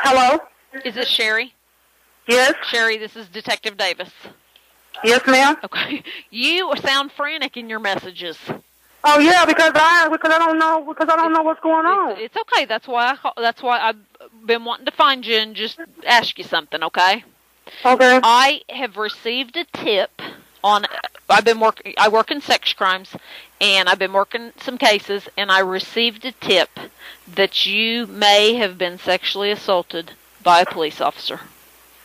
Hello? Is it Sherry? Yes? Sherry, this is Detective Davis. Yes, ma'am? Okay. You sound frantic in your messages. Oh, yeah, because I don't know what's going on. It's okay. That's why I've been wanting to find you and just ask you something, okay? Okay. I have received a tip on I work in sex crimes, and I've been working some cases, and I received a tip that you may have been sexually assaulted by a police officer.